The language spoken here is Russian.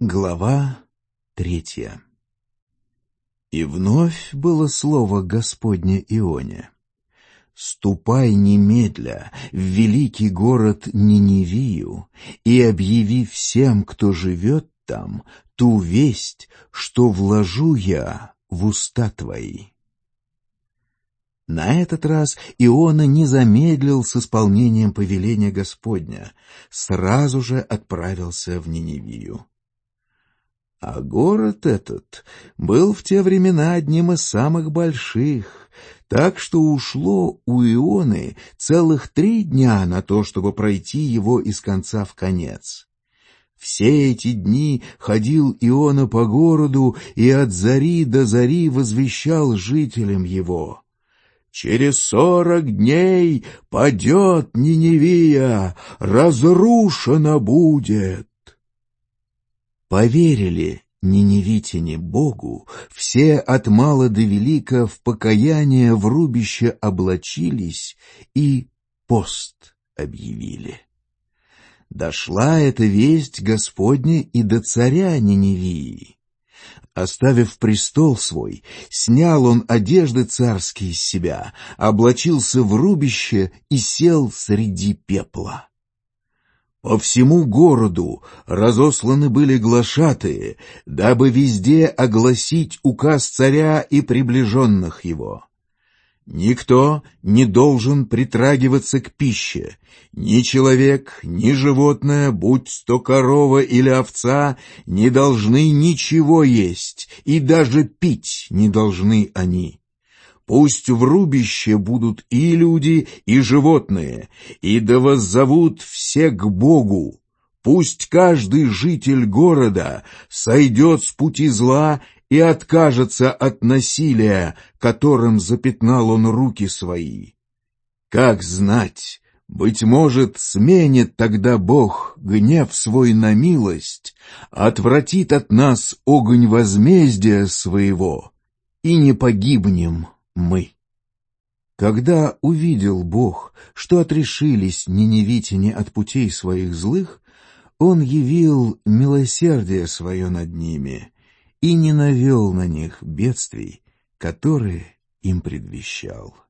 Глава 3. И вновь было слово Господне Ионе: «Ступай немедля в великий город Ниневию и объяви всем, кто живет там, ту весть, что вложу я в уста твои». На этот раз Иона не замедлил с исполнением повеления Господня, сразу же отправился в Ниневию. А город этот был в те времена одним из самых больших, так что ушло у Ионы целых 3 дня на то, чтобы пройти его из конца в конец. Все эти дни ходил Иона по городу и от зари до зари возвещал жителям его: «Через 40 дней падет Ниневия, разрушена будет». Поверили ниневитяне Богу, все от мала до велика в покаяние в рубище облачились и пост объявили. Дошла эта весть Господня и до царя Ниневии. Оставив престол свой, снял он одежды царские с себя, облачился в рубище и сел среди пепла. По всему городу разосланы были глашатые, дабы везде огласить указ царя и приближенных его. Никто не должен притрагиваться к пище, ни человек, ни животное, будь то корова или овца, не должны ничего есть, и даже пить не должны они. Пусть в рубище будут и люди, и животные, и да воззовут все к Богу. Пусть каждый житель города сойдет с пути зла и откажется от насилия, которым запятнал он руки свои. Как знать, быть может, сменит тогда Бог гнев свой на милость, отвратит от нас огонь возмездия своего, и не погибнем мы. Когда увидел Бог, что отрешились ниневитяне от путей своих злых, Он явил милосердие свое над ними и не навел на них бедствий, которые им предвещал.